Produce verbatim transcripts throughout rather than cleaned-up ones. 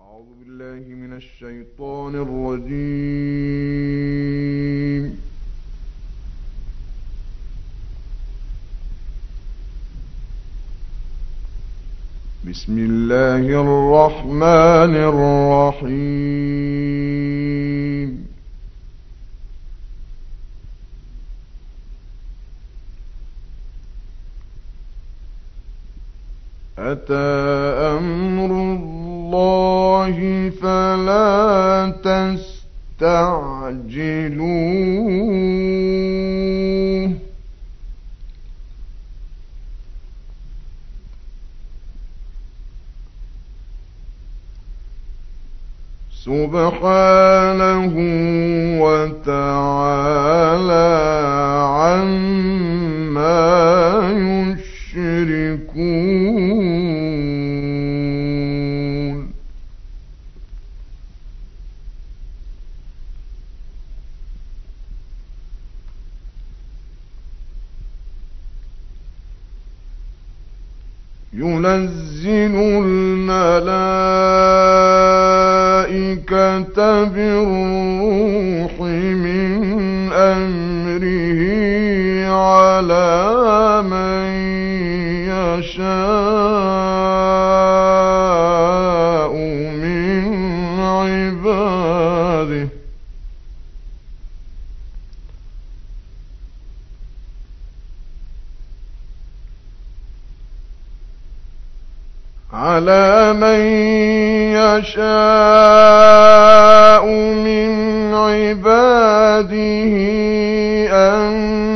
أعوذ بالله من الشيطان الرجيم. بسم الله الرحمن الرحيم. أتى أمر الله فلا تستعجلوه سبحانه وتعالى عما يشركون. ينزل الملائكة بالروح من أمره على من يشاء من عباده على من يشاء من عباده أن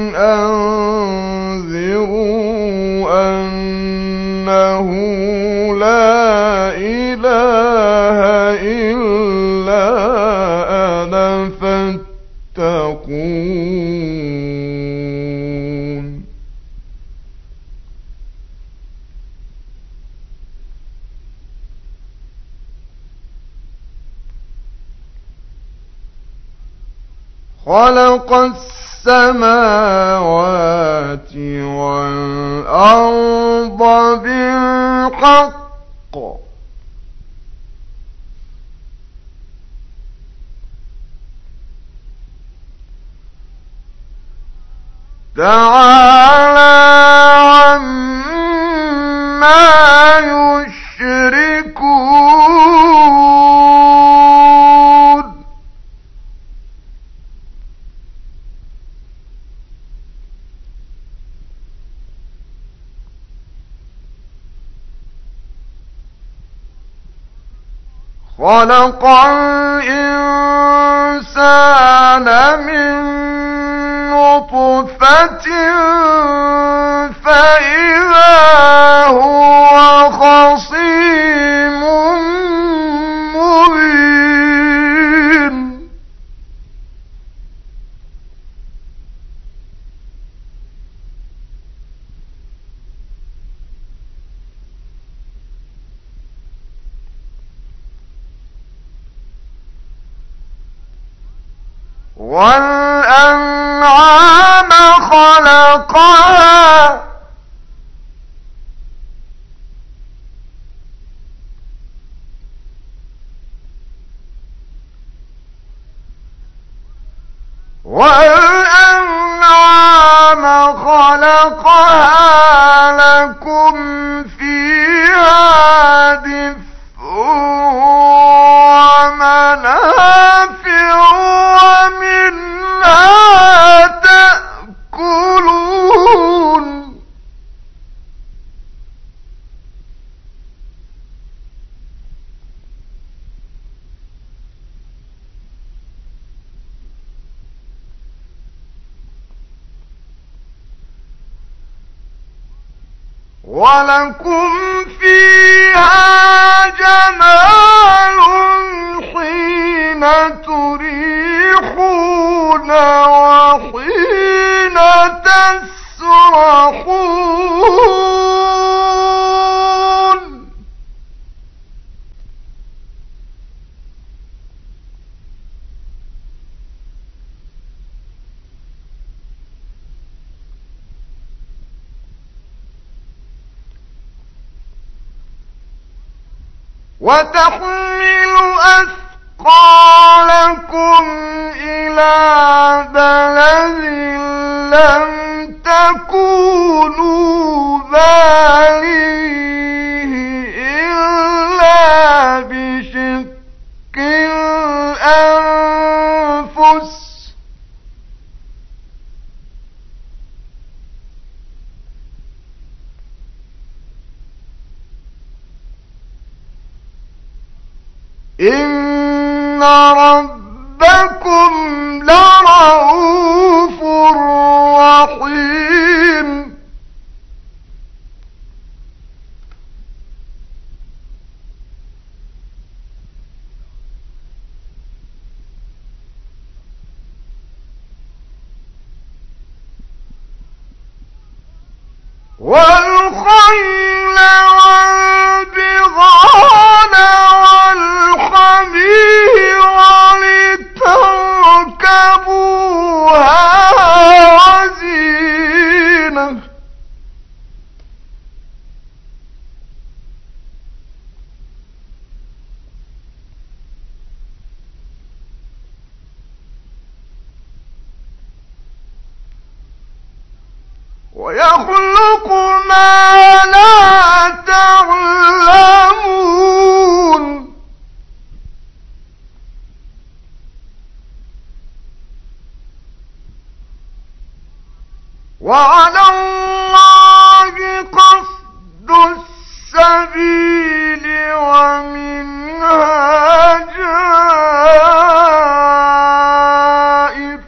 أنذروا أنه لا إله إلا أنا فاتقون. خلق السماوات والأرض بالحق تعالى عما يشركون. خلق الإنسان من نطفة فإذا هو خصيم مبين. والأنعام خلقها والأنعام خلقها لكم فيها دفء ومنافع ومنها تأكلون. ولكم فيها جمال حين تريحون وحين تسرحون. وتحمل أثقالكم إلى بلد لم تكونوا بالغيه إلا بشق الأنفس إن ربكم لرؤوف رحيم والخيل والبغال والحمير لتركبوها وزينة ويخلق ما لا تعلمون وعلى الله قصد السبيل ومنها جائر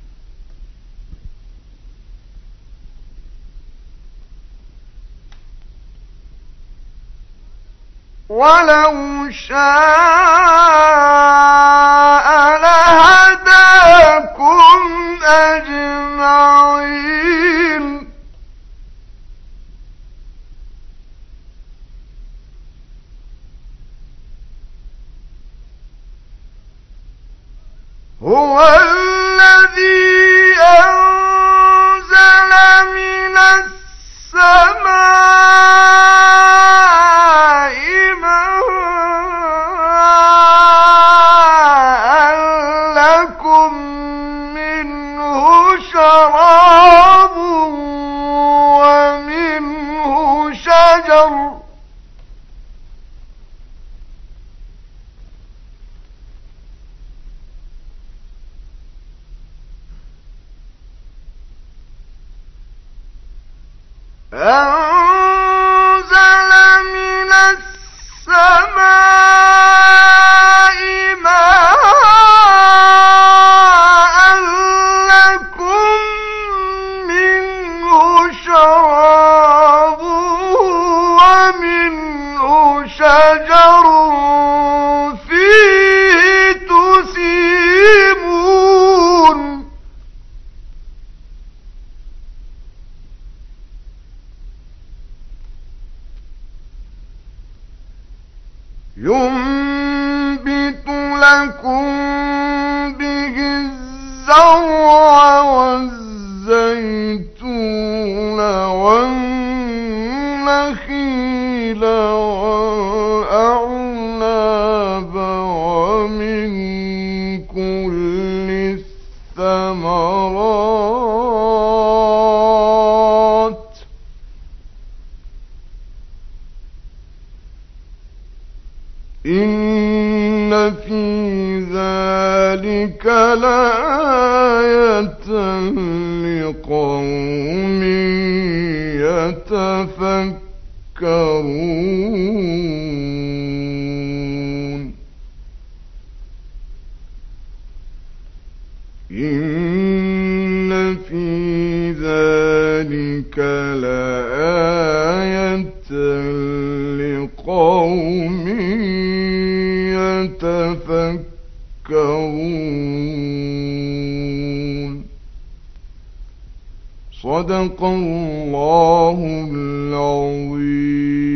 ولو شاء لهداكم أجمعين هو الذي أنزل من السماء ماء لكم منه شراب ومنه شجر أنزل من السماء ماء لكم منه شراب ومنه شجر فيه تسيمون ينبت لكم به الزرع والزيتون والنخيل والأعناب ومن كل الثمرات إن في ذلك لآية لقوم يتفكرون إن في ذلك لآية لقوم يتفكرون صدق الله العظيم.